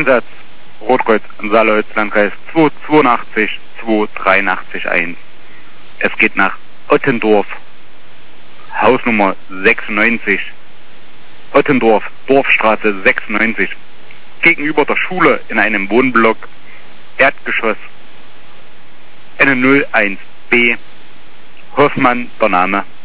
Einsatz Rotkreuz im Saarlouis-Landkreis 282 283 1. Es geht nach Ottendorf, Hausnummer 96. Ottendorf, Dorfstraße 96. Gegenüber der Schule in einem Wohnblock, Erdgeschoss, N01B, Hoffmann der Name.